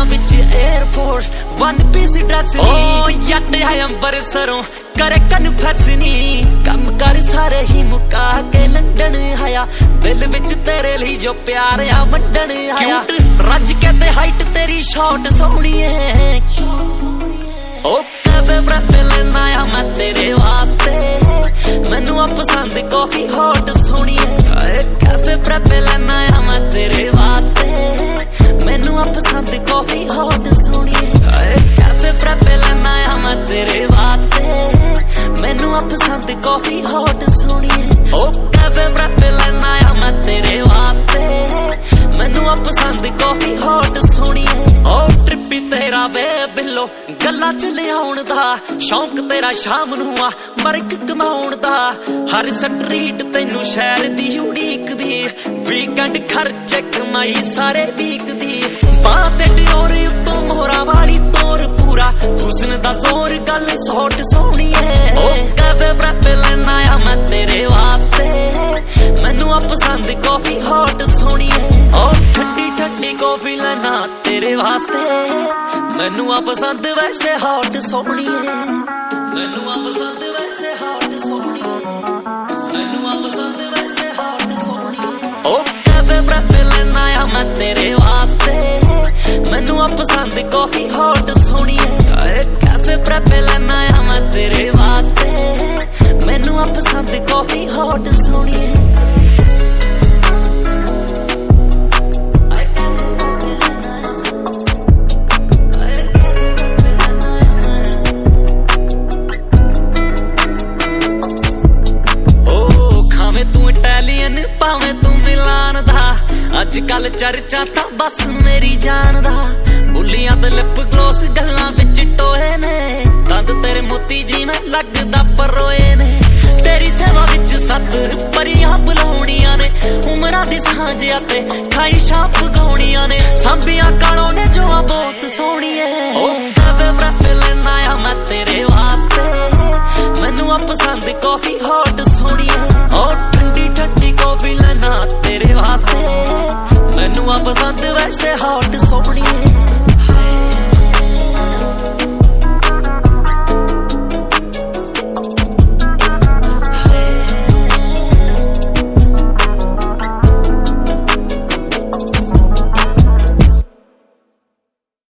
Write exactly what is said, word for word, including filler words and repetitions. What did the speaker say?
पैरां विच air force one piece dress नी ओ जट है अंबरसरों करे कन्फेस नी कम कर सारे ही मुका के लंडन आया दिल विच तेरे लिए जो प्यार आ वंडन आया रज के ते हाइट तेरी शॉट सोहनी है ओ कैफे ब्रेथ लेना आया मैं तेरे वास्ते मैनू आ पसंद कॉफी हॉट सोहनी है कैफे ब्रेथ लेना आया मैं तेरे वास्ते मैनू आ पसंद कॉफी हॉट सोहनी है कैफे ब्रेथ लेना आया मैं तेरे वास्ते मैनू आ पसंद कॉफी हॉट सोहनी है ओ कैफे ब्रेथ लेना आया मैं तेरे वास्ते मैनू आ पसंद कॉफी हॉट सोहनी है ओ ट्रिपी तेरा वे बिल्लो गल्ला च लियाउण दा शौक तेरा शाम नू आ मरक कमाउण दा हर स्ट्रीट तैनू शहर दी उड़ीक दी वीकेंड खर्चे कमाई सारे वीक दी बां ते डियोर उत्तों मोहरा वाली तोर पूरा हुस्न दा जोर गल सौट सोहनी है ओ कैफे ब्रेथ लेना आया मैं तेरे वास्ते मैनू आ पसंद कॉफी हॉट सोहनी है ओ ठंडी ठंडी कॉफी लेना तेरे वास्ते मैनू आ पसंद वैसे हॉट सोहनी है मैनू आ पसंद वैसे हॉट सोहनी है मैनू आ पसंद वैसे हॉट सोहनी है ओ कैफे ब्रेथ लेना आया मैं तेरे वास्ते मैनू आ पसंद कॉफी हॉट सोहनी है कैफे ब्रेथ लेना आया मैं तेरे वास्ते मैनू आ पसंद कॉफी हॉट सोहनी है अजकल चर्चा तां बस मेरी जान दा बुलियां ते लिप ग्लोस गल्लां विच टोए ने दंद तेरे मोती जिवें लगदा परोए ने तेरी सेवा विच सत परियां बुलाउणियां ने उमरां दी सांझिया ते खाई छाप गाउणियां ने सांभियां कालों ने जो बहुत सोहणी